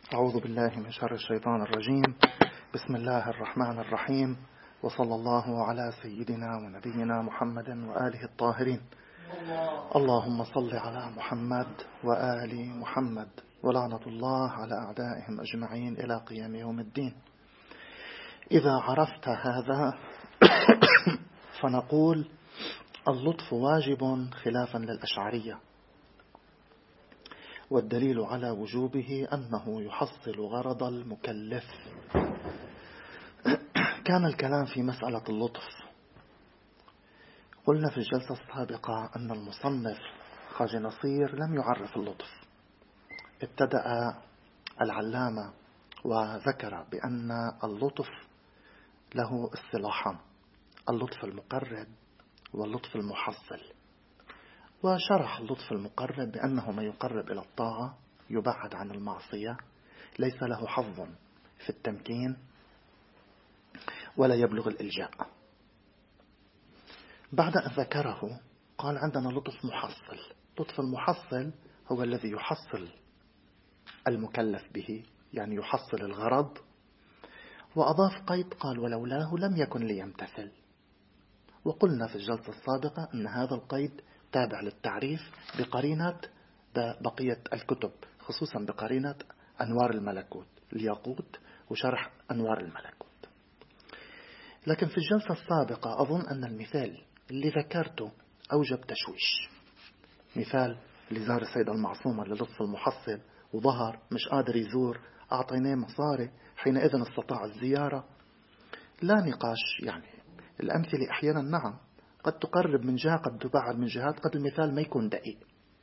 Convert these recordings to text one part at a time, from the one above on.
أعوذ بالله من شر الشيطان الرجيم. بسم الله الرحمن الرحيم، وصلى الله على سيدنا ونبينا محمد وآله الطاهرين. اللهم صل على محمد وآل محمد، ولعنة الله على أعدائهم أجمعين إلى قيام يوم الدين. إذا عرفت هذا فنقول اللطف واجب خلافا للأشعرية، والدليل على وجوبه أنه يحصل غرض المكلف. كان الكلام في مسألة اللطف. قلنا في الجلسة السابقة أن المصنف خواجة نصير لم يعرف اللطف. ابتدأ العلامة وذكر بأن اللطف له اصطلاحان: اللطف المقرب واللطف المحصل. وشرح اللطف المقرب بأنه ما يقرب إلى الطاعة، يبعد عن المعصية، ليس له حظ في التمكين ولا يبلغ الإلجاء. بعد أن ذكره قال عندنا لطف محصل. لطف المحصل هو الذي يحصل المكلف به، يعني يحصل الغرض، وأضاف قيد قال ولولاه لم يكن ليمتثل. وقلنا في الجلسة السابقة أن هذا القيد تابع للتعريف بقرينة بقية الكتب، خصوصا بقرينة أنوار الملكوت، الياقوت وشرح أنوار الملكوت. لكن في الجلسة السابقة أظن أن المثال اللي ذكرته أوجب تشويش. مثال اللي زار السيدة المعصومة للطف المحصل وظهر مش قادر يزور، أعطيناه مصاري، حينئذ استطاع الزيارة. لا نقاش، يعني الأمثلة أحيانا نعم قد تقرب من جهة، قد تبعد من جهات، قد المثال ما يكون دقيق.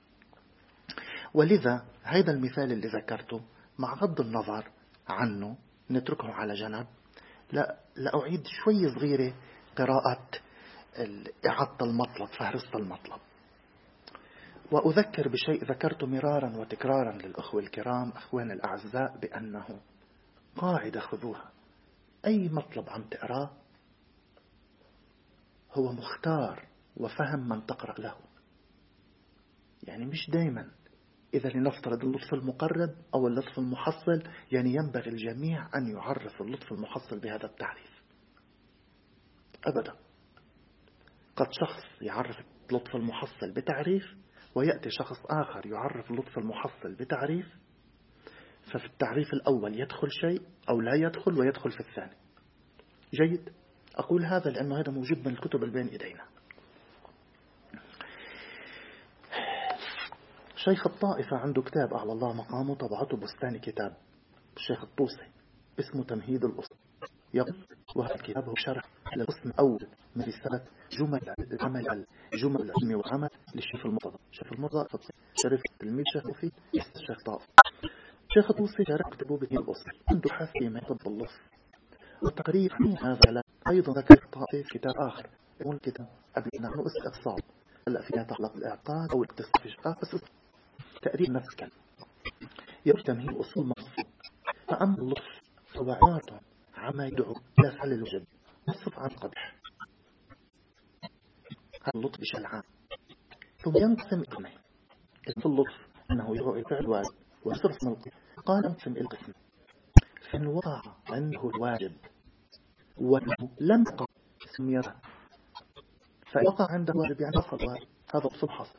ولذا هذا المثال اللي ذكرته مع غض النظر عنه نتركه على جنب. لا أعيد شوي صغيرة قراءة إعادة المطلب، فهرست المطلب. وأذكر بشيء ذكرته مرارا وتكرارا للأخوة الكرام، أخوان الأعزاء، بأنه قاعدة خذوها: أي مطلب عم تقرأ هو مختار وفهم من تقرأ له. يعني مش دايما إذا لنفترض اللطف المقرب أو اللطف المحصل، يعني ينبغي الجميع أن يعرف اللطف المحصل بهذا التعريف أبدا. قد شخص يعرف اللطف المحصل بتعريف، ويأتي شخص آخر يعرف اللطف المحصل بتعريف، ففي التعريف الأول يدخل شيء أو لا يدخل، ويدخل في الثاني. جيد، أقول هذا لأنه هذا موجود من الكتب اللي بين إيدينا. شيخ الطائفة عنده كتاب أعلى الله مقامه، طبعته بستاني كتاب الشيخ الطوسي اسمه تمهيد الأصول. يقول وهذا الكتاب هو شرح للقسم الأول من رسالة جمل العلم والعمل للشيخ المرتضى. الشيخ المرتضى شرف تلميذ شيخ وفي الشيخ طائف. الشيخ الطوسي شرح كتابه به الأصول، عنده حث في ميطب اللطف وتقريب هذا. لا أيضا ذكر الطائفي في كتاب آخر، يقول كتاب أبي نحن استفصال هلا فيها تعلق الإعقاد أو الاقتصاد في شقاق، بس تقريب نفس الكلام. يقول تمهيد الأصول مقصود. فأما اللطف هو عبارة عما يدعو إلى فعل الوجب والصرف عن قبح. هذا اللطف بشكل عام. ثم ينقسم قسمين: في اللطف أنه يدعو إلى فعل واجب والصرف من القبح. قال ينقسم إلى قسم: فإن وقع عنده الواجب وأنه لم يقع سميته، فإن وقع عنده واجب يعني حصل واجب، هذا الصرف حصل.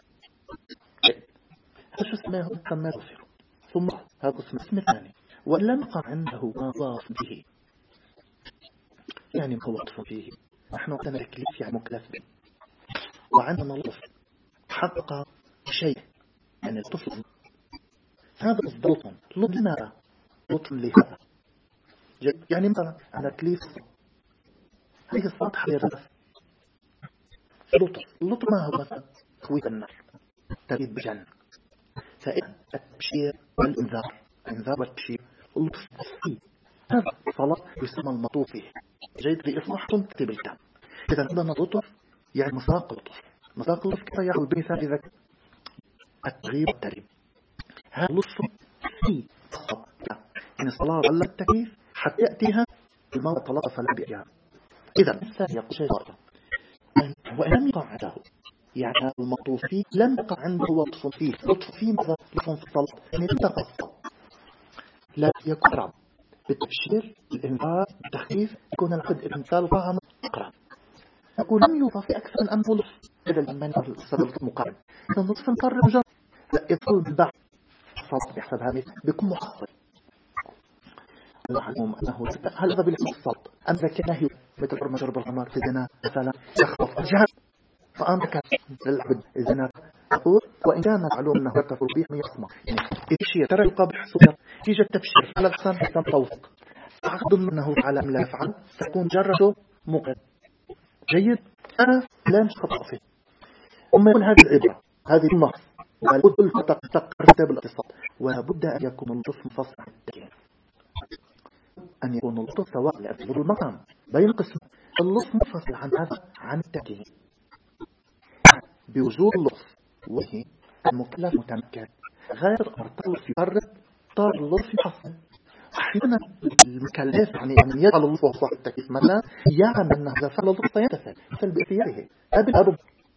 هذا شو سماه؟ سماه غفر. ثم هذا اسم الثاني: وإن لم يقع عنده مضاف به، يعني هو لطف فيه، نحن عندنا تكليف يعني مكلف به، وعندنا لطف حقق شيء يعني الطفل، هذا لطف. لطف لماذا؟ لطف لهذا. يعني مثلا على تكليف هذه السطح للرأس لطف ما هو مثلا تخويف النار، تريد بجنة. فإن التبشير والإنذار، الإنذار والتبشير اللطف فيه، هذا صلاة يسمى المطوف فيه. جيد، لإصلاح تكتب الكلام. إذا عندنا لطف يعني مساق لطف. مساق لطف كيف يعمل بمثال إذا التغيير والتريب. هذا لطف فيه يعني صلاة على التكييف حتى يأتيها الموت طلاق فلا بإياه. إذا الثاني يقول شيء ضارة، وإن لم يقع عنده، يعني المطوف فيه لم يقع عنده لطف فيه. لطف فيه ماذا؟ لطف في الصلاة، يعني لم تقع الصلاة. لا يكون رعب بالتبشير الإنذار التخفيف يكون العقد الإمثال فهم أقرب. يقول لم يوصف في أكثر من أنه لطف بدل من السبب المقارن إذا لطف مقرب جرب لا يظل بالبعض الصوت بيحسبها بيكون محصل المعلوم أنه هل هذا بالاسم الصوت أم ذا كان نهي مثل حرمة شرب الخمر في زنا مثلا يخطف الجهل فأمرك للعبد الزنا تقول وإن كان معلوم أنه يرتفع به من يصمع يعني إيش ترى القبح صغير يجي التبشير على الحسن حسن توثق عقد أنه على لا يفعل تكون جرته مقر جيد أنا لا مش خطأ فيه وما يكون هذه العبرة هذه النص ولابد تقر كتاب الاقتصاد ولابد أن يكون اللطف مفصل عن التكين أن يكون اللطف سواء لأسباب المقام بين قسم اللطف مفصل عن هذا عن التكين بوجود اللطف وهي المكلف متمكن غير الطلب يقرب طار اللطف يحصل أحيانا المكلف يعني يجعل اللطف وصح التكيف مثلا يعلم أن هذا فعل اللطف ينتفع مثل بإثياره قبل أرب.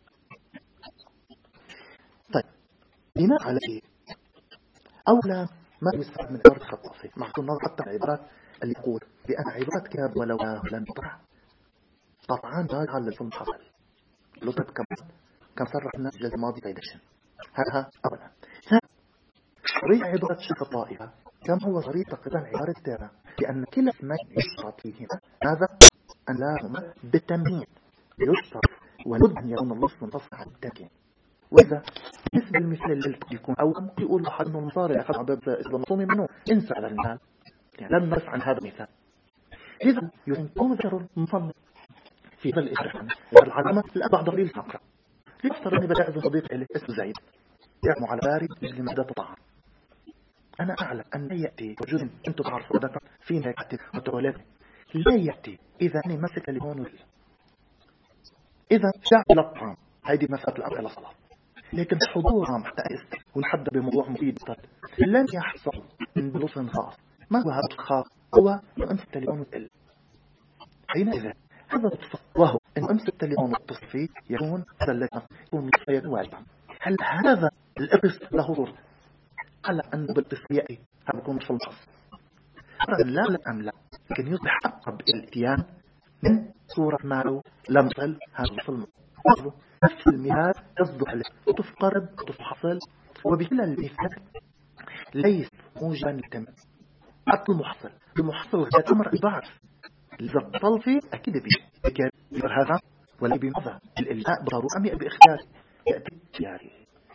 طيب بناء على إيه أولا ما يستفاد من عبارة خطأ فيه مع النظر حتى العبارات اللي يقول بأن عبارات كاب ولو لم يطرح طبعا راجع للفيلم حصل لطف كم صرح الناس الجلد الماضي قيدشن هذا أولا صريح عبارة شيخ الطائفة كم هو صريح تقريبا عبارة تيرا لأن كلا اسمين يشترط فيهما هذا أن لاهما بالتمهيد يشترط ولد أن يكون اللص منتصف عن التمكين وإذا بالنسبة للمثال اللي يكون أو ممكن يقول لحد أنه المصاري أخذ عباب إذا مصومي منه انسى على المثال يعني لن نرفع عن هذا المثال إذا يكون ذكر مصمم في هذا الإشارة العلامة الأبع ضريل ساقرة يفتر أني بتعزم صديق إليه اسمه زيد يعمل على باري يجلي مادة طعام أنا أعلم أن لا يأتي وجود أنتم تعرفوا ذكر في نهاية وتولد لا يأتي إذا أني مسك تليفون ولا إذا شاع إلى الطعام هذه مسألة الأمر إلى صلاة لكن حضورهم حتى أست ونحدد بموضوع مفيد لن يحصل من بلوص خاص ما هو هذا الخاص هو أن أمسك التليفون وتقل حينئذ هذا التصف وهو أن أمسك التليفون واتصل فيه يكون سلكا يكون مصفيا واجبا هل هذا الإبس له ضر على أن بالتصفية هذا يكون في الخاص لا أم لا لكن يصبح أقرب الاتيان من صورة معه لم تصل هذا الفيلم نفس المثال يصدح له وتفقرب وتفحصل وبكل المثال ليس موجبا للتمام حتى المحصل غير أمر البعض إذا اتصل فيه أكيد بيه هذا ولا بماذا الإلهاء بضرورة أم بإختيار يأتي اختياري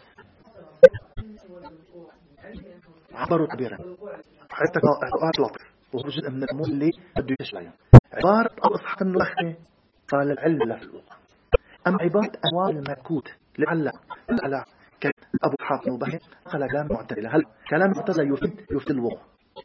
عبروا كبيرا حتى لطف وهو جزء من الأمور اللي بده يشلعها عبارة أصحى النخنة قال العلة في الوضع أم عبارة أموال المكوت لعل أبو حاتم وبهي قال كلام معتدل هل كلام معتدل يفيد الوضع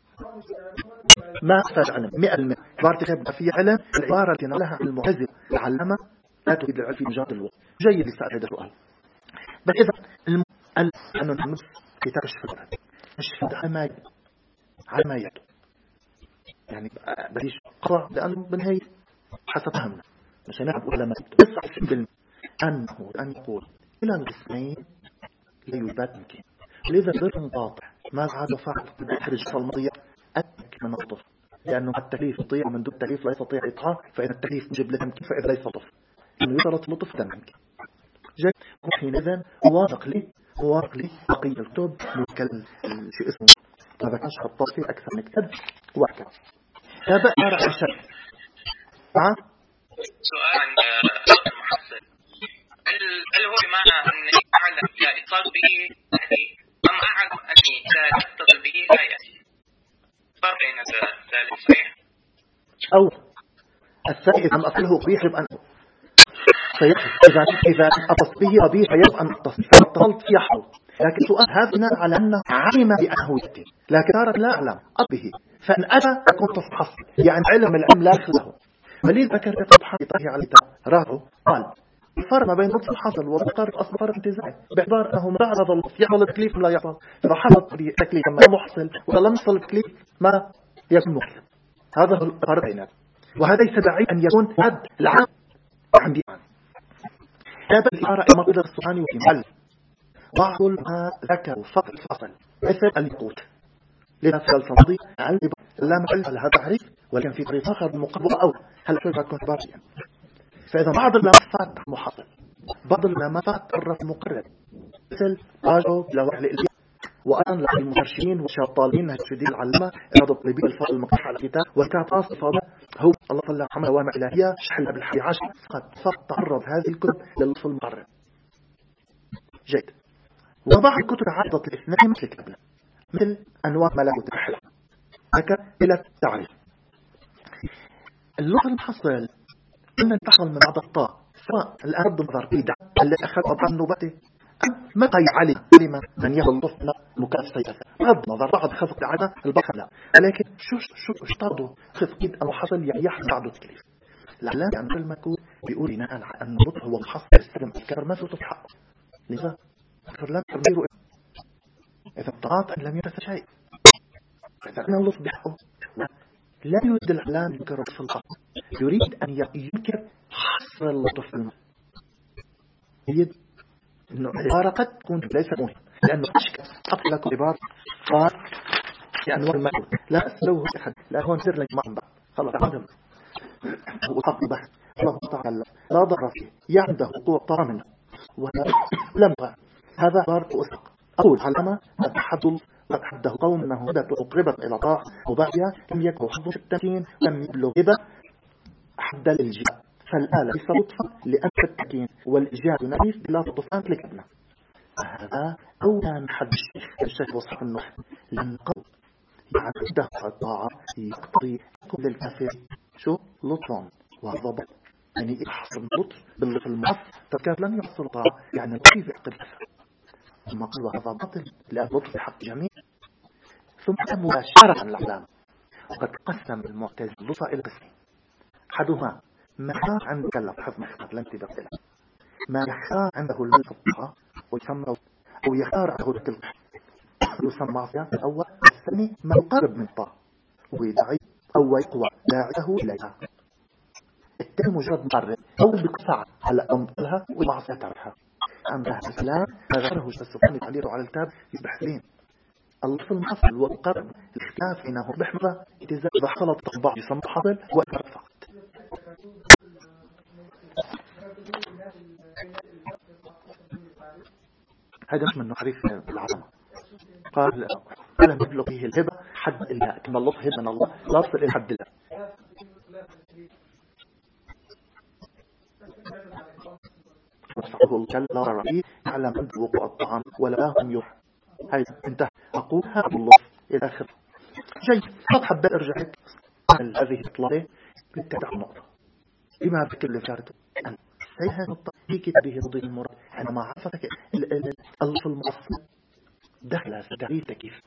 ما أحتاج عنه 100% عبارة كتاب في علم العبارة التي نقلها المعتزلة العلامة لا تفيد العلم في مجرد الوضع جيد لسأل هذا السؤال بل إذا أنه نحن كتاب الشفاء الشفاء على ما يد يعني بديش قطع لأنه بالنهاية حسب فهمنا مش هنعرف على ما يد أنه أن يقول إلى القسمين لا يثبت يمكن ولذا غير قاطع ما عاد فعل يخرج المضيع أتك من الطف لأنه التكليف يطيع من دون التكليف لا يستطيع إطعام فإن التكليف يجب له تمكين فإذا ليس طف إنه يشرط لطف تمكين جاء حينئذ وافق لي بقية الكتب متكلم شيء اسمه هذا كانش خطاطي أكثر من كتاب وحكا هذا أرى الشرح سؤال عن المحصل هل هو بمعنى أن أعلم لا يتصل به يعني أم أعلم أني لا يتصل به لا يأتي فرق بين ذلك صحيح أو السائل أم أصله قبيح يبقى إذا أتصل به قبيح يبقى أن اتصلت يحصل لكن سؤال هذا بناء على أنه علم بأنه يأتي لكن صارت لا أعلم به فإن أتى أكون تصحصل يعني علم العلم لا له وليد ذكر يتضحى يطهي على راهو قال الفرق ما بين لطف الحصل والمقارب أصل فرق انتزاعي باعتبار أنه متعرض اللطف يحصل التكليف لا يحصل فحصل تكليف ما محصل ولم يحصل التكليف ما يكون محصل هذا هو الفرق بينات وهذا يستدعي أن يكون حد العام عندي هذا الإشارة ما قدر السبحانه وتعالى بعض ما ذكروا فقط الفصل مثل اليقوت لذا في الفاضي لا محل لها تعريف، ولكن في طريق آخر مقرب أو هل شوي تكون باريا. فإذا بعض اللمسات محصل، بعض اللمسات الرف مقرر، مثل راجو لوحل الإلياء، وأيضا للمفرشين والشاطالين هالشديد العلماء إرادة طلبية الفاضل المقتح على الكتاب والكاتاس الفاضل هو الله صلى الله عليه وسلم إلهية شحلها بالحي عشر فقط تعرض هذه الكتب للطف المقرر. جيد. وضع الكتب عدة الاثنين مثل كتابنا، مثل أنواع ملكوت الرحلة ذكر إلى التعريف. اللغة المحصل أن تحصل من بعض الطاء سواء الأرض مضربيدة التي أخذ أطعم نوبته متى يعلم كلمة من يهل طفل مكاف سيئة بغض النظر بعض خفق عادة البقر لا، ولكن شو اشترطوا خفقيد المحصل يحصل بعض التكليف الإعلام عن المكود بيقول لنا أن اللطف هو محصل السلم الكبر ما في حقه. لذا فلان تغييره إذا ابتغاط أن لم يرث شيء، إذا أن اللطف بحقه لا يريد الإعلام ينكر في القصد، يريد أن ينكر حصر اللطف المال. يريد أنه العبارة قد تكون ليس مهم، لأنه أشكل أطلق لكم عبارة قال لأنه المكود لا أسلوه أحد لا هو نسر لك معهم بعض خلاص عندهم هو حق بحث الله تعالى لا ضر فيه عنده قوة طامنة ولم هذا عبارة أسق أقول علامة قد حده قوم أنه هدى أقربت إلى طاعة وبعدها لم يكن حظ في التمكين لم يبلغ هبة حد الإلجاء فالآلة ليس لطفا لأن التمكين والإلجاء نفيس بلا تطفان لكبنا. هذا أولا من حد الشيخ وصف النحن لأن قول يعني دفع الطاعة يقتضي كل الكافر شو لطفا وضبط يعني يحصل اللطف باللطف المعصر فكان لم يحصل طاعة يعني كيف يعقد ثم قال هذا باطل لأن لطف بحق جميع. ثم مباشرة الأعلام وقد قسم المعتزلة اللطف إلى قسمين، أحدها ما يختار عنده كلف حفظ مختار لم تبقى ما يختار عنده الملك الطاعة ويسمى أو يختار عنده الكلف يسمى عصيان الأول الثاني ما يقرب من الطاعة ويدعي أو يقوى داعيه إليها. الثاني مجرد مقرب أو بقصة على أمطلها ومعصية تعرفها. أما الإسلام غيره السبحانه تعليله على الكتاب يبحثين اللطف المحصل والقرب الاختلاف إنه بحمرة إذا خلط بعض يسمى حصل وإقرب فقط. هذا مش من نحريف العظمة. قال لم يبلغ فيه الهبة حد الله كما اللطف هبة من الله لا تصل إلى حد الله. وصحبه الكل لا رأيه يعلم أنت وقوع الطعام ولا هم يوحى. هاي انتهى أقول هذا اللطف إلى آخر. جيد قد حبة أرجعك هذه الإطلاقة بالتابع النقطة بما بكل فارته أن سيها النقطة في كتابه رضي المراد أنا ما عرفتك اللطف المعصل دخل تعريف تكييف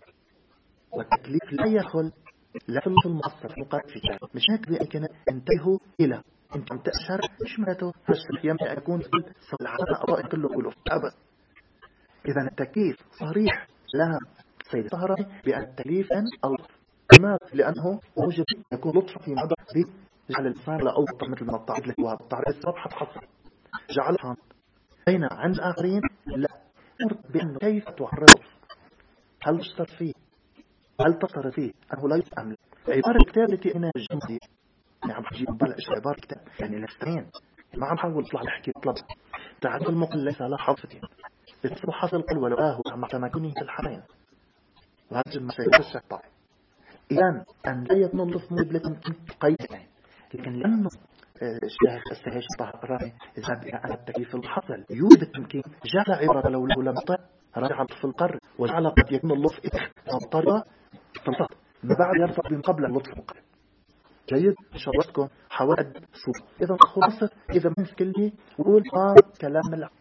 والتكليف لا يدخل لا في اللطف المعصل مقارب في كتاب مش هيك بأمكن انتهوا إلى انت تأشر مش ماتوا فالشرح يمكن يكون في العالم أضاء كله كله أبدا. إذا التكييف صريح لا سيد طهراني بأن التكليف اللطف. لماذا؟ لأنه موجب يكون لطف في مدى جعل الإنسان لأوطى مثل ما الطعيد لك والطعيد السبب حتحصل جعلها بين عند الآخرين لا مرد بأنه كيف تعرض هل تشتر فيه هل تصر فيه أنه لا يتأمل عبارة الكتاب التي أنا الجمدي نعم حجيب بلعش عبارة كتاب يعني الاثنين ما عم حاول اطلع لحكي طلب تعرف المقل ليس على حافظين بتصبح حاصل قل ولآه مع تمكنه في الحرين وهذا المسائل الشيطان. إذن أن لا يكون اللطف مدلة قيد لكن لأنه الشيخ السهيش الطهراني إذا بأن التكليف الحصل يوجد التمكين جعل عبارة لو له لم يطع رجع في القر وجعل قد يكون اللطف اضطر تنفط ما بعد يرفع من قبل اللطف مقرب. جيد شرطكم حواد صوت إذا خلصت إذا من كله قول كلام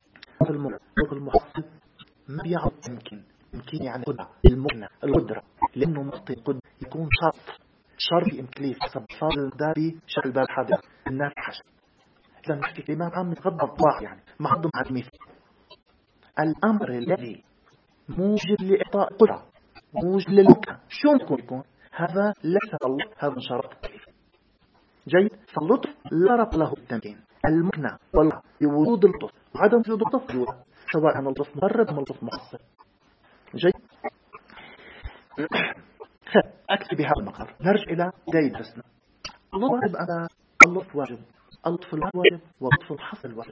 المحصل ما بيعرف يمكن يعني قدرة المكنة القدرة لأنه مخطئ قد يكون شرط إمكليف حسب صار الداري شكل باب حاضر الناس حشد. إذا نحكي كلمات عم نتغضى الضاع يعني ما حضم هذا المثل الأمر الذي موجب لإعطاء قدرة موجب للمكنة شو ممكن يكون هذا ليس الله هذا شرط التكليف. جيد فاللطف لا ربط له التمكين المكنة والله بوجود اللطف وعدم وجود اللطف سواء كان اللطف مقرب أو اللطف محصل. جيد أكتب بهذا المقر. نرجع إلى بداية درسنا. اللطف أنا اللطف واجب، اللطف الواجب واللطف الحصل واجب.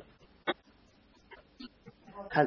هل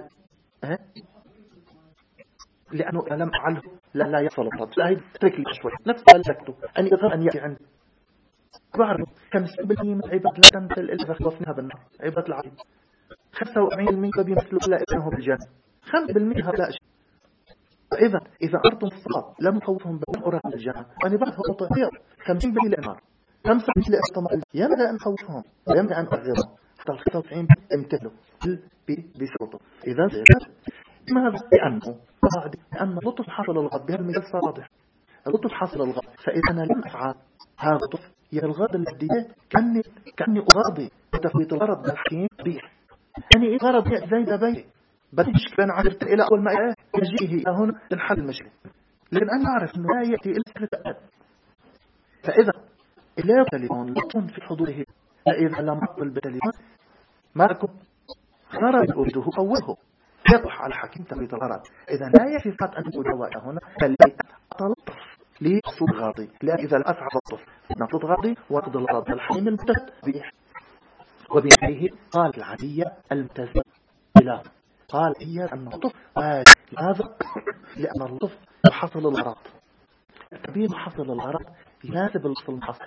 لأنه إذا لم أفعله لا يصل الرد. لا ترك لي شوي نفس سألته أن يظهر أن يأتي عندي بعرف 50% من عباد لا تمثل إلا خلصناها بالنار عباد العظيم. 45% بيمثلوا إلا إبنه بالجنة. 5% هؤلاء شيء. إذا أردتم الصلاة لم أخوفهم بهم أراد الجنة وأنا بعد هو طير 50% للنار 5% لأطمع يمنع أن خوفهم يمنع أن أغيرهم حتى 95 امتثلوا بسلطه. إذا زيادة ماذا؟ لأن لطف حصل الغض بهذا المثال صادح. اللطف حصل الغض، فإذا أنا لم أفعل هذا اللطف يا الغض الذي كأني أغاضي بتفويت الغرض الحكيم بيه. يعني إيه غرض زايدة بيه بديش كان عرفت إلى أول ما يجيه إلى هنا تنحل المشكلة، لأن أنا أعرف أنه لا يأتي إلا سكرة. فإذا لا تليفون لطن في حضوره، فإذا لم أقبل بتليفون مالكم غرض أريده أوله يطرح على حكيم تفويت الغرض. إذا لا يكفي فقط أن أقول هواء هنا بل أتلطف لصوت غاضي، لأن إذا لا أفعل لطف نقض غاضي وأقض الغرض الحكيم المتد بيح. وبنحيه قال العادية المتزنة بلا قال هي أن اللطف هذا لأن اللطف يحصل الغرض. تبين حصل الغرض يناسب اللطف المحصل.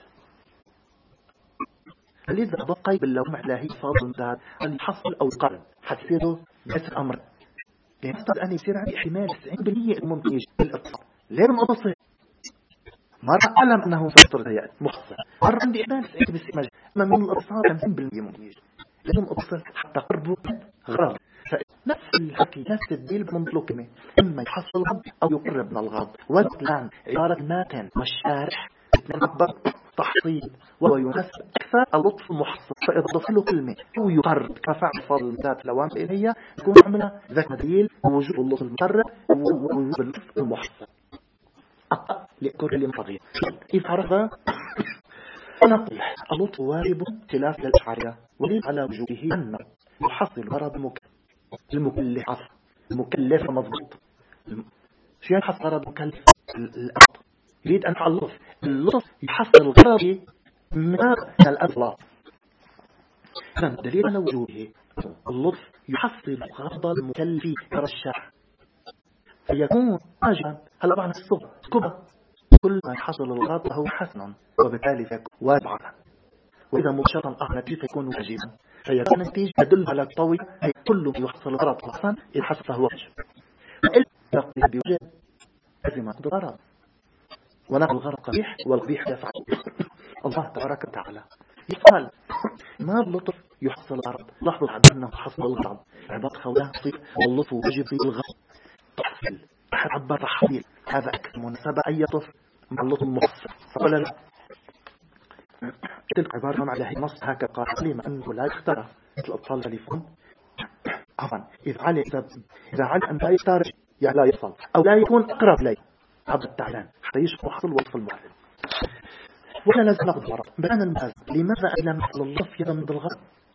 لذا بقي باللومع لا هي فاضل ذات أن يحصل أو يقرن حتصيروا بس أمر. لأن أفترض أن يصير عندي احتمال 90% المنتج للإطلاق لازم أتصل مرة أعلم أنه سيطر هيئة مخصصة، مرة عندي احتمال 90% أما من الإطلاق 50% منتج لازم أتصل حتى قربوا غرض. نفس الحكي نفس الديل بمنطلق كلمة إما يحصل الغض أو يقرب من الغض. والآن عبارة ماتن والشارح يتنبر تحصيل وهو يناسب أكثر اللطف المحصل. فإذا ضف له كلمة هو يقرب كفعل فضل ذات لوام إليها يكون عملها ذات دليل ووجود اللطف المقرب ووجود اللطف المحصل لكل صغير. إذا عرف فنقول اللطف واجب خلاف للأشعرية وليس على وجوده أن يحصل غرض المكلف مضبوط. شو يعني حصل غرض مكلف؟ الأرض يريد أن يفعل اللطف يحصل الغرض من الأطلاق. إذن دليل على وجوده اللطف يحصل غرض المكلف كالشرع فيكون واجبا. هلا بعد الصغر كبر كل ما يحصل الغرض فهو حسنا وبالتالي فيكون واجبا. وإذا مباشرة نتيجة يكون واجبا فيكون النتيجة تدل على الطوي أي كل ما يحصل الغرض حسنا إذا حصل فهو واجب. إلا بوجه لازم يكون الغرض ونقل الغرض قبيح والقبيح يفعل. الله تبارك وتعالى يقال ما اللطف يحصل الغرض. لاحظوا الحديث أنه حصل الغرض عباد خوله صيف واللطف واجب في الغرض تحصيل عبر تحصيل. هذا أكثر مناسبة أي طف مع اللطف المحصل فقال لا تلك عبارة على هي نص هكذا قال لما أنه لا يختار الأطفال تليفون عفوا إذا علم أن لا يختار يعني لا يصل أو لا يكون أقرب لي عبد التعلان حتى يشبه حصل وطف المعلم. ولا لازم نقض الغرض بيان المهزم. لماذا لم يحصل اللطف يضم بالغرض؟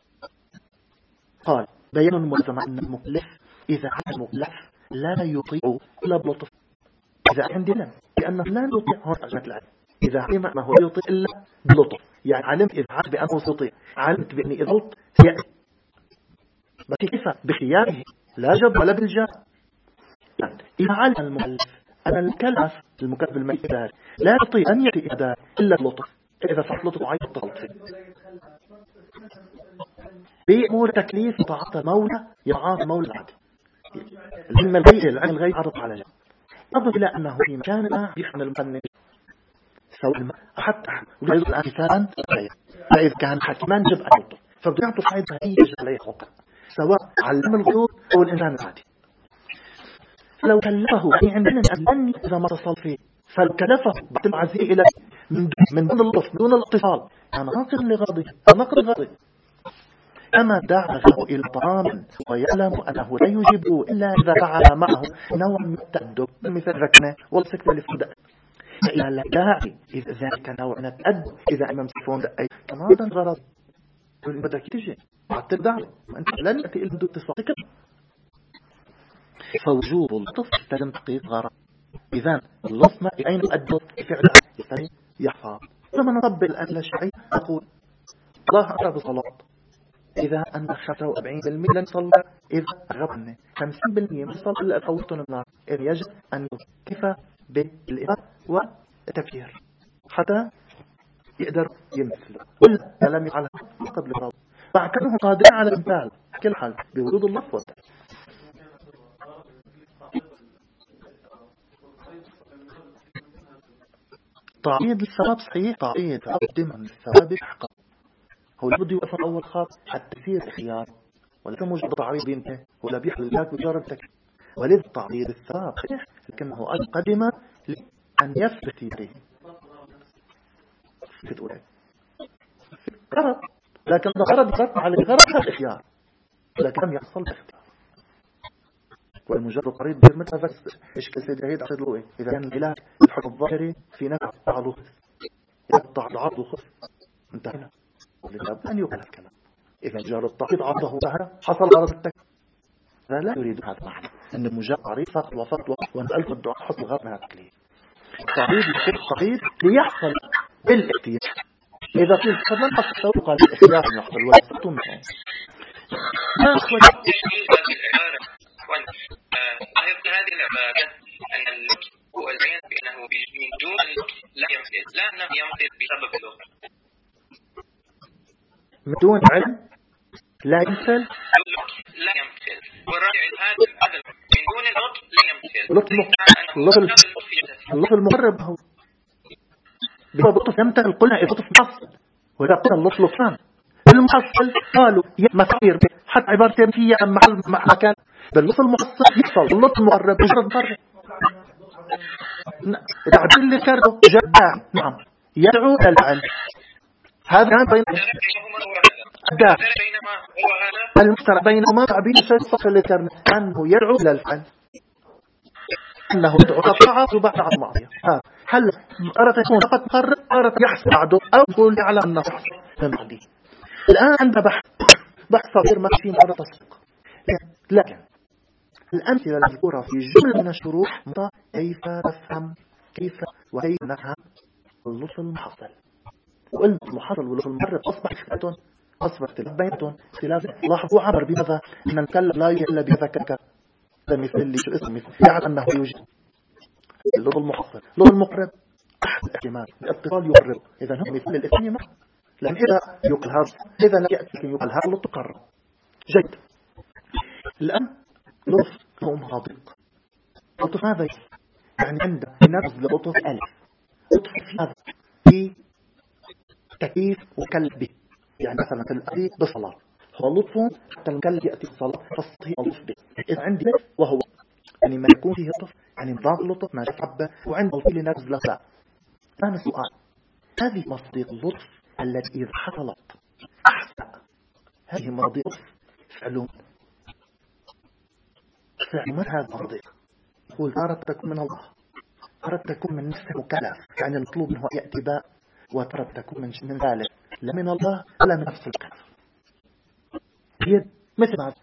قال بيان الملزمة أن المكلف إذا علم المكلف لا يطيع إلا بلطف. إذا عندي لم لأنه لا يطيع هون أجمع العلم. إذا علم ما هو يطيع إلا بلطف يعني علمت إذا علم بأنه يطيع علمت بأني إذا غلط سيأتي بس كيف بخياره لا جب ولا بالجاب. يعني إذا علم المكلف أن المكلف الميت لا يطيع أن يأتي إذا إلا بلطف إذا فعل لطف عيط تغلط فيه بأمور تكليف طاعة مولى يرعاه مولى العدل. العلم الغيب عرض على جنب أضف إلى أنه في مكان ما يحمل المفنن سواء الماء حتى ويجب الآن مثالا فإذا كان حكمان جب أن يطلب فبدأت صعيد هذه يجب عليه حقا سواء علم الغيوب أو الإنسان العادي. لو كلفه يعني عندنا أن إذا ما تصل فيه فالكلفه بعد العزيء إلى من دون اللطف دون الاتصال أنا ناصر لغاضي نقر غاضي. أما دعا إلى طعام ويعلم أنه لا يجيبه إلا إذا فعل معه نوع من التأدب مثل ركنة والسكتة لفدأ إلا لا داعي إذا ذلك نوع من التأدب إذا أمام سفون دقائق كما هذا الغرض بدك تجي حتى الدعوة أنت لن يأتي إلا بدون اتصال. فوجوب اللطف تلم تحقيق غرض إذا اللطف أين يؤدي فعل الثاني يحفظ. لما نطبق الأكل الشرعي نقول الله أمر بالصلاة، إذا أن 45% لن صلى، إذا غبن 50% من صلى إلا فوتون النار، إذا يجب أن يكفى بالإباء والتفكير حتى يقدر يمثل، ولا لم يفعلها قبل الرب مع كونه قادر على الإمثال كل حال بوجود اللفظ. تعريض الثواب صحيح، تعريض أقدم عن الثواب بحقه، هو اللي بده يوقف أول خط حتى يصير خيار، وليس مجرد تعريض ينتهي ولا بيحل لك بجرب تكليف، ولذا تعريض الثواب صحيح لكنه قدم لأن يثبت يديه تقول غرض، لكن غرض يرتب على غرض الخيار لكن لم يحصل الاختيار، والمجرد قريب غير مثل بس ايش كسيد عيد عشد له اذا كان العلاج الحكم الظاهري في نفع تعالى يقطع العرض وخف انتهينا، ولذا أن يقال الكلام إذا جرى التعريض عرضه ظهر حصل غرض التكليف، لا يريد هذا المعنى أن مجرد تعريض فقط وفقط وأن ألف الدعاء حصل غرض من التكليف. التعريض يكون تعريض ليحصل بالاختيار، إذا قيل فمن حصل قال الاختيار يحصل ويحصل منه ما أخوة هذه العبارة أن اللطف هو البيان بأنه من دون اللطف لا يمثل، لا أنه يمثل بسبب اللطف، من دون علم لا يمثل، لا يمثل، والراجع هذا من دون اللطف لا يمثل، اللطف المقرب هو بلطف يمثل، قلنا اللطف محصل، وإذا قلنا اللطف لطفان المحصل قالوا مسير حتى عبارتين فيها مع مكان باللطف المحصل يحصل اللطف المقرب مجرد مقرب إذا عدل لي كارده جدع نعم يدعو للفعل، هذا كان بين المشترك بينهما تعبير شيء صح للكرم أنه يدعو للفعل، أنه يدعو للطاعة وبعد عن المعصية. هل أردت يكون فقط مقرب أردت يحصل بعده أو يقول على أنه يحصل من بعده؟ الآن عند بحث صغير ما في مرة تصدق، لكن الأمثلة المذكورة في جملة من الشروح كيف تفهم كيف وكيف نفهم اللطف المحصل، وقلت المحصل واللطف المقرب أصبح اختلافات، أصبح اختلاف بيناتهم اختلاف. لاحظوا عبر بماذا أن نتكلم لا يوجد إلا بهذا كذا مثل اللي شو اسمه يعني أنه يوجد اللطف المحصل اللطف المقرب أحد الاحتمال الاتصال يقرب، إذا هم مثل الاثنين معا، لأن إذا يقل هذا إذا لا يأتي يقل هذا اللطف قرب جيد. الآن لطف هو مغاضق، لطف هذا يعني عند نفس لطف ألف لطف في هذا في تكييف وكلف به، يعني مثلا في الأرض بالصلاة هو لطف حتى الكلف يأتي بالصلاة فصله اللطف به، إذا عندي لطف وهو يعني ما يكون فيه لطف يعني نظام اللطف ما يتعبى وعنده في لنفس لطف. ثاني سؤال، هذه مصدر اللطف التي إذا حصلت أحسن هذه مصدر فعل من هذا المصدر يقول أردت تكون من الله، أردت تكون من نفسه مكلف، يعني المطلوب منه يأتي باء وتردت تكون من ذلك لا من الله ولا من نفس الكلف، هي مثل هذا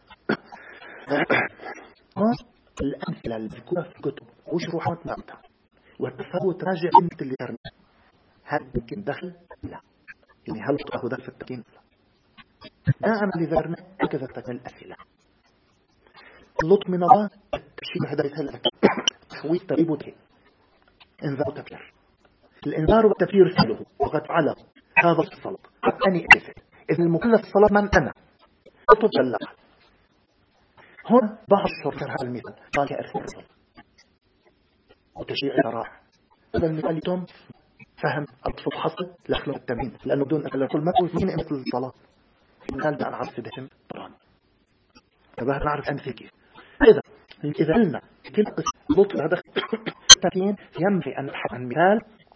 الأمثلة المذكورة في الكتب وشروحات مبتع والتفاوت راجع مثل اللي ترمي هل يمكن دخل؟ لا، يعني هل تأخذ دخل في التكين؟ لا أنا اللي ذكرنا هكذا تكمل الأسئلة. اللطف من الله التشيء حدث لك تحويل تريب وتهي انذار وتفير، الانذار والتفير سهله وقد فعله هذا الصلاة قد أني أكفر إذن المكلف الصلاة من أنا لطف جلق. هنا بعض الشرطة هذا المثال قال كأرث الرسل وتشيع راح، هذا المثال يتم فهم الطفل حصل لأخلاق التمهين، لأنه بدون أكل كل ما تقول مين مثل الصلاة المثال ده نعرف دهم طبعا تباه نعرف أمثل كيف. إذا قلنا كل قسم لطف هذا التمهين ينبغي أن نبحث عن مثال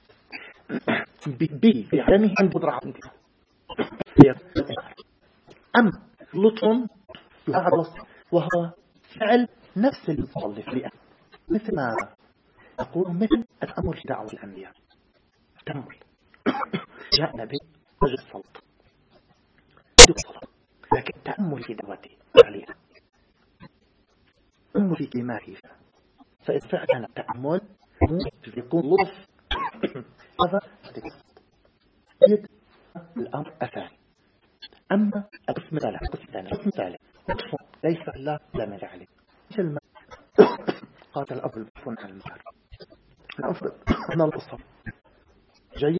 به في عدمه عن قدرة على الانتهاء. أما لطف وهو فعل نفس المصلف لأن مثل ما أقول مثل الأمر في دعوة الأنبياء تأمل جاء نبي رجل الصلاة لكن تأمل في دعوته عليها تأمل في كلماته فإذا فعل التأمل يكون لطف هذا الأمر الثاني. أما القسم الثاني لطف ليس لا مانع عليه، مثل ما قال الأب البطن عن المهر. الأفضل أن القصة جيد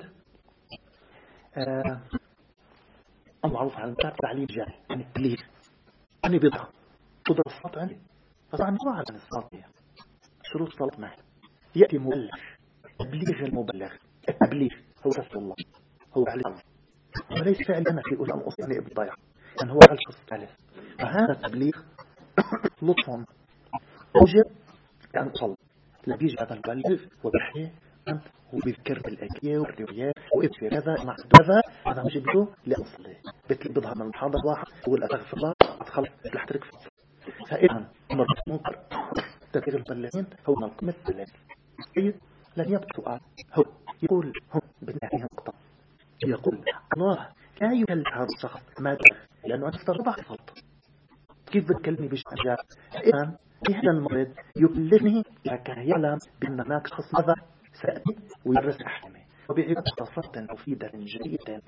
المعروف عن المهر تعليم جاي يعني تبليغ يعني بضعة قدر الصلاة عندي فطبعا ما على الصلاة شروط الصلاة معي يأتي مبلغ تبليغ المبلغ. التبليغ هو رسول الله هو عليه الله وليس فعل أنا في أولى أصني بالضيع يعني هو على الشخص الثالث. فهذا التبليغ لطف موجب يعني صلى لا بيجي هذا المبلغ وبحيه وبيذكر بالأكية والروايات وإبسي كذا مع كذا هذا مش بده لأصله بتلبضها من المحاضر واحد يقول أتغفر الله أتخلص لحترك في فإذا أمر منكر تبليغ المبلغين هو من القمة الثلاث. لن يبقى سؤال هو يقول هم بالنهاية نقطة يقول الله لا يكلف هذا الشخص ما بلغ لأنه أفترض غلط كيف بتكلمني بشجاع. إذن هذا المريض يبلغني كان يعلم بأن هناك شخص ماذا سأتي ويدرس أحكامه وبيعيد تصفة مفيدة جيدة.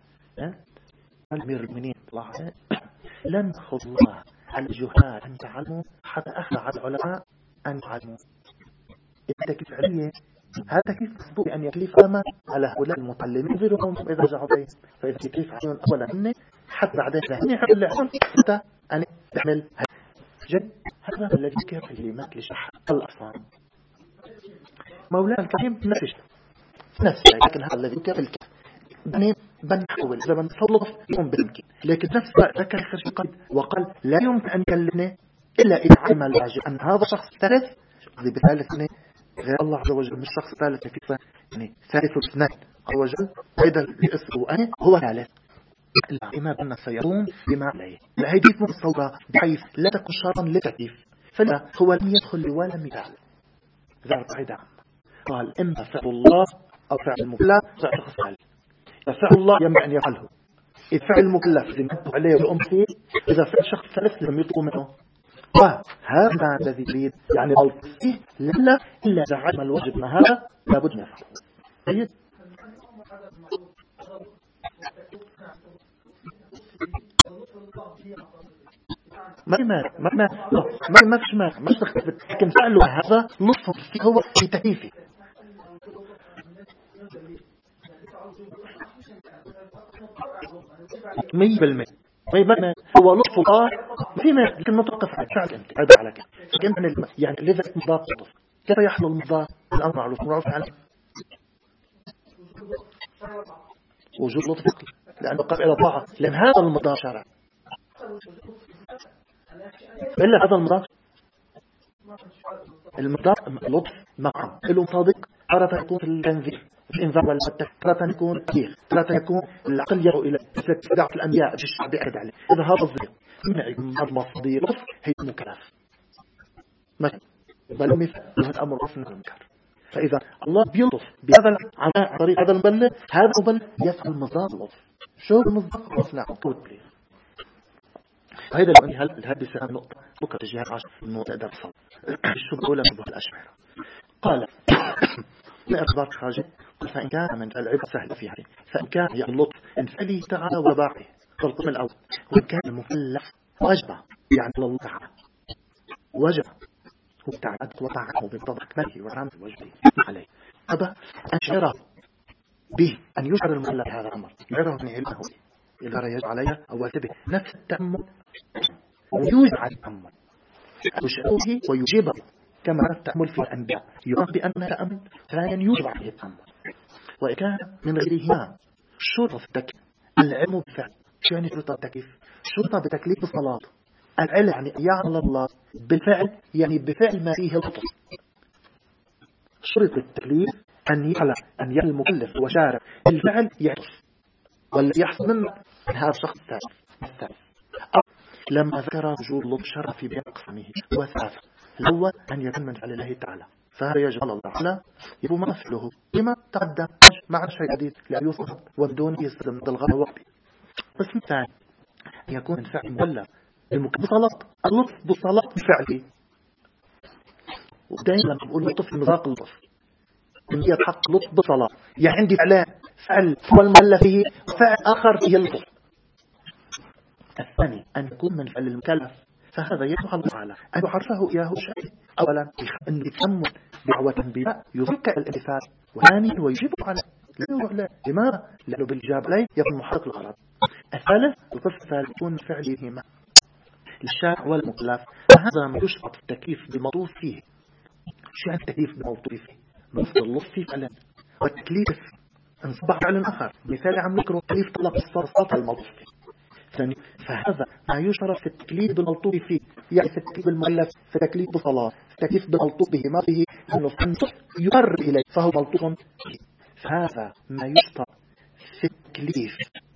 أمير المؤمنين الله لن يأخذ الله على الجهال أن يعلموا حتى أخذ على العلماء أن يعلموا. التكليف عليه هذا تكليف مسبوق بأن يكلف على هؤلاء المتعلمين ينذرهم إذا جاءوا عليه. فإذا تكليف عليهم أولا مني حتى بعدين لهني حتى اللي عشان حتى أن تحمل جد. هذا الذي كان في كلمات لشرح الأصنام مولانا الكريم نفسه لكن هذا الذي كان في الكلام بنحاول إذا بنصلف يوم بالمكين لكن نفس ذكر خرج وقال لا يمكن أن يكلمني إلا إذا علم الواجب أن هذا شخص ثالث بثالث غير الله عز وجل مش شخص ثالث كيف يعني ثالث الاثنين عز وجل وإذا الاسم أنا هو ثالث إما بأن سيقوم بما عليه لا هي ديك مصورة بحيث لا تكون شرطا لتكييف فلا هو لم يدخل لولا مثال ذا بعيد عنه. قال إما فعل الله أو فعل المكلف فعل شخص ثالث. فعل الله ينبغي أن يفعله إذا فعل المكلف لم يطلق عليه والأم فيه إذا فعل شخص ثالث لم يطلق منه. وهذا الذي يريد يعني الفيه لا إلا إذا علم الواجب ما هذا لابد من يفعله. طيب ما فيش ما تختلف لكن فعله هذا نصف هو في تكليفه. مية بالمية هو لطف الله فيما لكن نتوقف على فعل أنت هذا على كده يعني لذا مضاف لطف كيف يحصل المضاف الأمر معروف عنه وجود لطف لأنه قابل إلى طاعة لأن هذا المضاف شرع إلا هذا المضاف لطف معه له صادق تارة يكون في التنذير الإنذار والمتك تارة يكون تبليغ تارة يكون العقل يرى إلى دعوة الأنبياء بالشعب أكد عليه. إذا هذا الظهر من المصدر لطف هي مكلف بل مثل الأمر رفن المنكر. فإذا الله بيلطف بهذا عن طريق هذا المبلغ هذا المبلغ يسأل مضاف لطف شو المضاف رفناه كود هذا لو أني هل بسهام نقطة بكرة تجيها 10 النقطة أدب صل شو بقولها ببه الأشعر قال لا إخبار خارجي قال فإن كان من العبء سهل فيها فإن كان يغلط انفعله تعالى وباعه فالقسم الأول وإن كان المكلف وجبه يعني الله تعالى وجبه هو تعالى وطاعته بطبع أكمله ورحمة وجبه عليه هذا أشعر به أن يشعر المكلف هذا الأمر يعرف من علمه إذا ريج عليها أو أتبه نفس التأمل ويوجع التأمل يشعره ويجيبه كما التأمل في الأنبياء يرى بأن التأمل ثانيا يوجع عليه التأمل. وإن كان من غيرهما شرط التكليف العلم بالفعل شو يعني شرط التكليف؟ شرط بتكليف الصلاة العلم يعني يعلم الله بالفعل يعني بفعل ما فيه الخطر. شرط التكليف أن يعلم المكلف وشارع الفعل يعرف والذي يحصل من هذا الشخص الثالث لما ذكر وجود لطف شرع في بين أقسامه وثلاثة الأول أن يكون من فعل الله تعالى فهذا يجعل الله تعالى يبو مثله لما تعدى مع شيء جديد لا يوصف وبدون يستخدم الغرض وقتي. بس الثاني أن يكون من فعل مولى بصلاة اللطف بصلاة بفعله ودائما لما نقول لطف مذاق اللطف يتحقق لطف بصلاة. يعني عندي فعلان، فعل هو المكلف به وفعل آخر فيه اللطف. الثاني أن يكون من فعل المكلف، فهذا يدعو الله تعالى أن يعرفه إياه شيء. أولا أن يتأمل دعوة الأنبياء يفكر الامتثال، وثانيا هو يجيب عليه. لماذا؟ لأنه بالجاب عليه يكون محقق الغرض. الثالث القسم الثالث يكون فعلهما للشارع والمكلف، فهذا ما يشرط في التكليف بمطلوب فيه. شو يعني التكليف بمطلوب فيه؟ بمفضل اللطف فيه فعلا، والتكليف انصبح فعلا آخر. مثال عم نذكره تكليف طلب الصلاة المطلوب فيه. فهذا ما يشرف في التكليف بالمطلوب فيه، يعني في التكليف بالمكلف، في التكليف بصلاة، في التكليف بالمطلوب به ما به أنه يقرب إليه فهو مطلوب فيه. فهذا ما يشرف في التكليف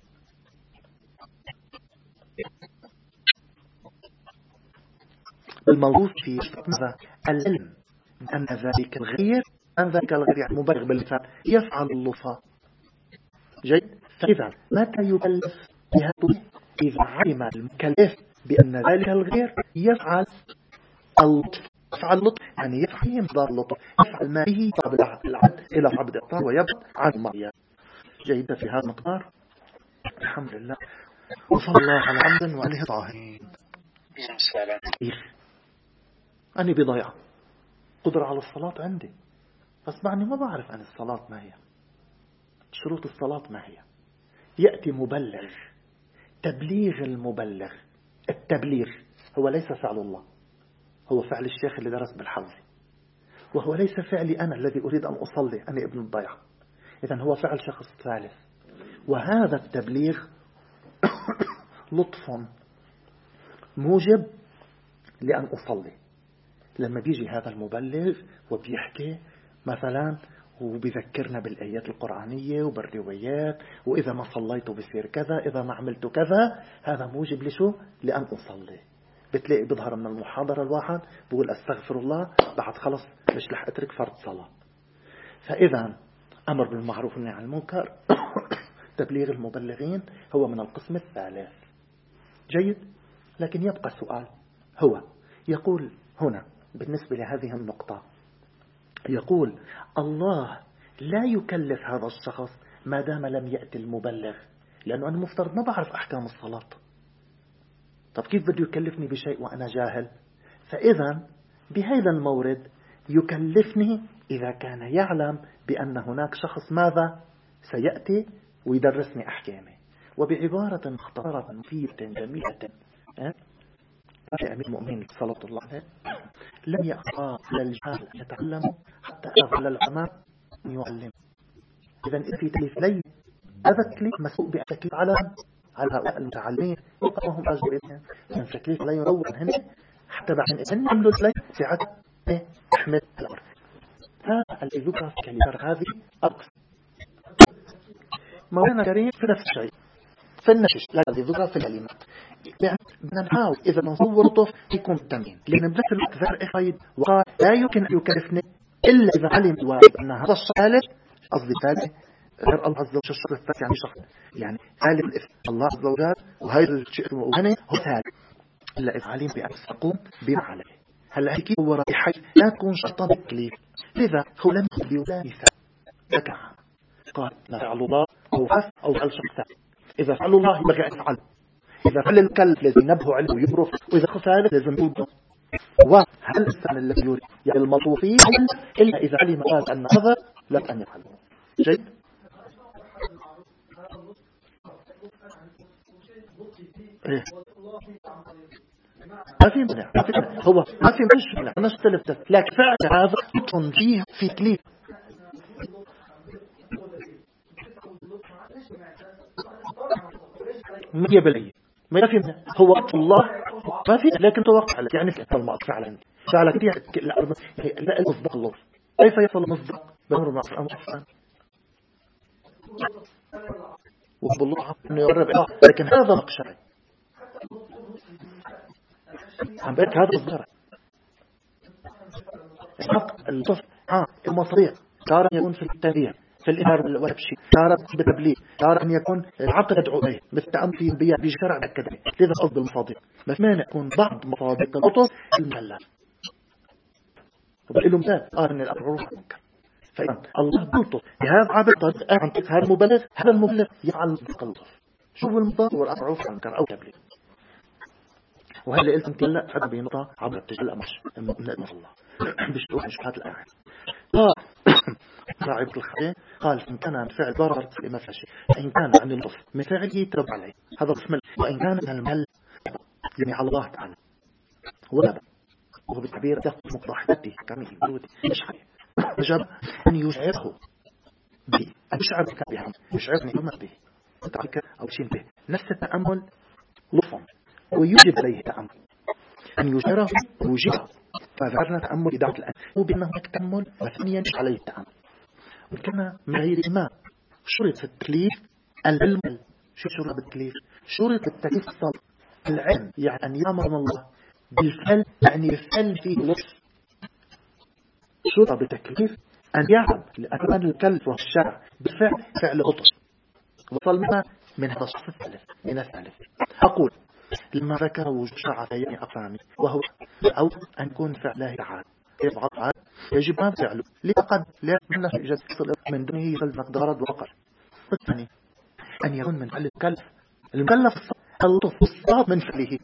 الموجود في ماذا؟ العلم أن ذلك الغير يعني مبالغ باللسان يفعل اللطف. جيد. فإذا متى يكلف بهذا؟ إذا علم المكلف بأن ذلك الغير يفعل اللطف. يفعل اللطف يعني يفعل مقدار اللطف، يفعل ما به العبد إلى عبد الإطار ويبعد عن المرية. جيد. في هذا المقدار الحمد لله، وصلى الله على عبد وعليه طاهرين. أنا بضيع قدرة على الصلاة عندي، بس معني ما بعرف عن الصلاة ما هي، شروط الصلاة ما هي. يأتي مبلغ، تبليغ المبلغ. التبليغ هو ليس فعل الله، هو فعل الشيخ اللي درس بالحظ، وهو ليس فعلي أنا الذي أريد أن أصلي، أنا ابن الضيع. إذن هو فعل شخص ثالث، وهذا التبليغ لطف موجب لأن أصلي. لما بيجي هذا المبلغ وبيحكي مثلا وبيذكرنا بالآيات القرآنية وبالروايات، وإذا ما صليت بصير كذا، إذا ما عملت كذا، هذا موجب لشو؟ لأن أصلي. بتلاقي بظهر من المحاضرة الواحد بقول أستغفر الله، بعد خلص مش رح أترك فرض صلاة. فإذا أمر بالمعروف والنهي عن المنكر تبليغ المبلغين هو من القسم الثالث. جيد. لكن يبقى سؤال، هو يقول هنا بالنسبة لهذه النقطة، يقول الله لا يكلف هذا الشخص ما دام لم يأتي المبلغ، لأنه أنا مفترض ما بعرف أحكام الصلاة. طب كيف بده يكلفني بشيء وأنا جاهل؟ فإذا بهذا المورد يكلفني إذا كان يعلم بأن هناك شخص ماذا سيأتي ويدرسني أحكامه. وبعبارة مختصرة مفيدة جميلة، أمير المؤمنين صلى الله عليه وسلم لم يأخذ للجهال أن يتعلموا حتى أخذ للعلماء أن يعلموا. إذن في تكليف لي، هذا التكليف مسؤول بتكليف على هؤلاء المتعلمين وقامهم أجرهم. إذن تكليف لا يروع هنا حتى بعد أن يعملوا لي في عدد أحمد الأمر. هذا الذي ذكر في كلمة هذه أقصى مولانا كريم في نفس الشيء في النشش الذي ذكر في الكلمات. بدنا نحاول إذا نصور طف يكون التمرين، لأن بذات الوقت ذكر إخويد وقال لا يمكن أن يكلفني إلا إذا علم الواحد أن هذا الثالث، قصدي ثالث غير الله عز وجل، الشخص الثالث يعني شخص يعني ثالث الله عز وجل، وهذا الشيء وأنا هو ثالث إلا إذا علم بأن تقوم بما عليه. هلا كيف هو رائحة لا تكون شرطا بالتكليف، لذا هو لم يبدأ مثال ذكر قال لا فعل الله أو فعل أو فعل شخص ثالث. إذا فعل الله يبقى يفعل، إذا فعل الكلب لازم ينبه عليه ويبرف، وإذا خف هذا لازم يوضع. وهل الإنسان الذي يريد يعني المطلوبين إلا إذا علم قال أن هذا لم أن يفعله. جيد. إيه. ما في منع، هو ما في مشكلة، أنا استلفت، لكن فعل هذا يكون فيه في كليب. مية بالمية ما في منع، هو الله ما في، لكن توقع عليه يعني في المعصر فعلا كثير الأرض لا المصدق الله. كيف يصل المصدق بأمر معصر أمر حسان وبالله أنه يقرب إله، لكن هذا مقشعي عم بقولك هذا الزرع حق اللطف المصرية تارة يكون في التاريخ في الإدارة والتبشير، تارة بتبليغ، تارة أن يكون العقل يدعو إليه مثل تأمل في البيع بشرع الأكاديمي. لذا أفضل المصادق مثلا يكون بعض مصادق اللطف المهلال وبقول له مثال أن الأمر ممكن فإذا الله بلطف بهذا عبد عن هذا المبلغ، هذا المبلغ يفعل اللطف. شوف المضاف والأفعوف عن كان أو تبليغ. وهذا قلت أنت لا هذا بنقطة عبر التجلى مش من الله بشروح شبهات الآية. راعي الخطأ قال إن كان فعل ضرر لما فشي، إن كان عن اللطف من فعله ترب عليه هذا اسم، وإن كان من المل يعني على الله تعالى ولا وهو بالتعبير يخطف مقضاحته كامل الجود يشعر وجب أن يشعره به، أن يشعر بها، يشعر نعمة به تعرك أو شيء به. نفس التأمل لطفا ويوجب عليه تأمل، أن يشعره ويوجبه. فذكرنا تأمل إدارة الآن هو بأنه هناك تأمل وثانيا مش عليه التأمل. وكما من غير ما شرط في التكليف العلم. شو شرط بالتكليف؟ شرط التكليف الصالح العلم، يعني أن يأمر الله بالفعل، يعني الفعل فيه لطف. شرط بالتكليف أن يعلم لأن الكلف والشرع بالفعل فعل لطف. وصل من هذا الصف الثالث من الثالث. أقول لما ذكر وجود شرع ثاني أقسام وهو أو أن يكون فعله تعالى يجب أن فعله لقد لا من إيجاد من دونه يخلف مقدار وقر. الثاني أن يكون من فعل المكلف اللطف والصواب من فعله،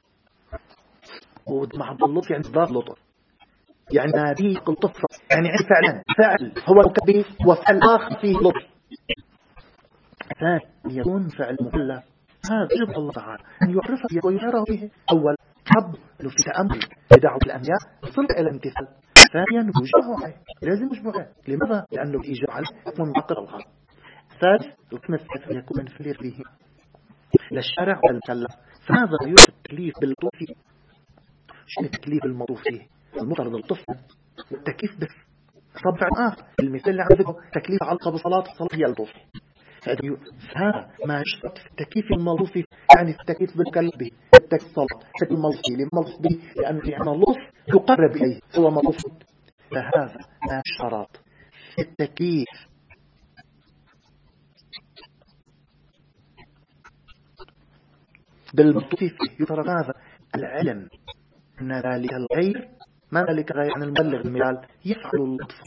ومحب اللطف يعني ضار لطف، يعني هذه اللطف يعني فعلا فعل هو مكبه وفعل آخر فيه لطف. ثاني يكون فعل مكلف هذا يجب الله تعالى أن يعرفه ويعرفه به. أول حب له في تأمل بدعوة الأنبياء صلت إلى الامتثال. ثانيا وجوه عليه لازم وجوه. لماذا؟ لأنه الإجابة عليه يكون معقل الغرض. ثالث القسم الثالث يكون من فعل فيه للشارع والمكلف. فهذا يوجد التكليف باللطف. شو التكليف الموضوع فيه؟ المفترض الطفل والتكليف بطبع آخر. المثال اللي عندكم تكليف علقة بصلاة الصلاة هي اللطف. فهذا ما يشترط في التكليف الموضوع فيه، يعني في التكليف بالكلف به التكليف الصلاة في الموضوع فيه للموضوع به لأنه يعني اللطف يقرب إليه هو موضوع. فهذا ما يشترط في التكليف بالمطلوب فيه. يترك هذا العلم أن ذلك الغير ما ذلك غير عن المبلغ المثال يفعل اللطف.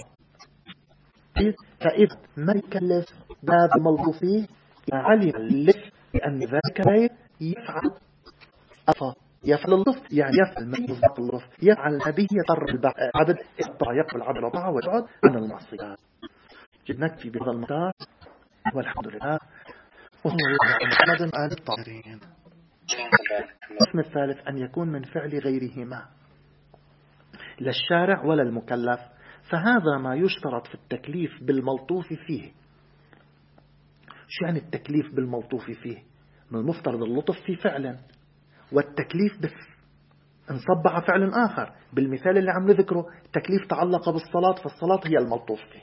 فإذا ما يكلف باب المطلوب فيه علم اللطف بأن ذلك غير يفعل اللطف، يعني يفعل ما يصدق اللطف، يفعل ما به يضر العبد يقبل العبد وطاعه ويبعد عن المعصية. جد نكفي بهذا المقدار والحمد لله وصلى الله على محمد وآله الطاهرين. القسم الثالث أن يكون من فعل غيرهما لا الشارع ولا المكلف. فهذا ما يشترط في التكليف بالملطوف فيه. شو يعني التكليف بالملطوف فيه؟ من المفترض اللطف في فعل والتكليف بس انصبع فعل آخر. بالمثال اللي عم نذكره التكليف تعلق بالصلاة فالصلاة هي الملطوف فيه.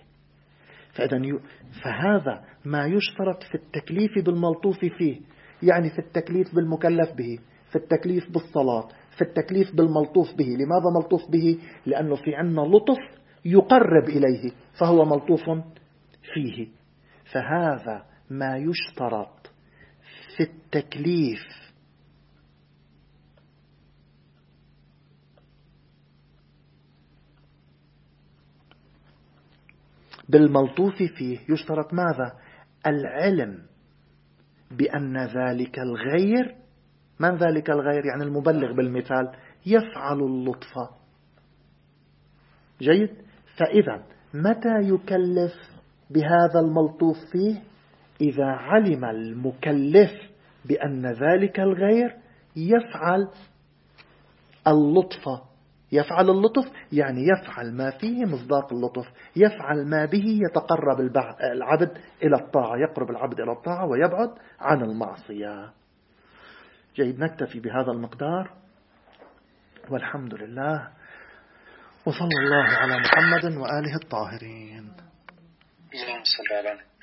فهذا ما يشترط في التكليف بالملطوف فيه، يعني في التكليف بالمكلف به، في التكليف بالصلاة، في التكليف بالملطوف به. لماذا ملطوف به؟ لأنه في عنا لطف يقرب إليه فهو ملطوف فيه. فهذا ما يشترط في التكليف بالملطوف فيه. يشترط ماذا؟ العلم بأن ذلك الغير، من ذلك الغير؟ يعني المبلغ بالمثال يفعل اللطف. جيد. فإذا متى يكلف بهذا الملطوف فيه؟ إذا علم المكلف بأن ذلك الغير يفعل اللطف. يفعل اللطف يعني يفعل ما فيه مصداق اللطف، يفعل ما به يتقرب العبد إلى الطاعة، يقرب العبد إلى الطاعة ويبعد عن المعصية. جيد. نكتفي بهذا المقدار والحمد لله وصلى الله على محمد وآله الطاهرين. اللهم صل على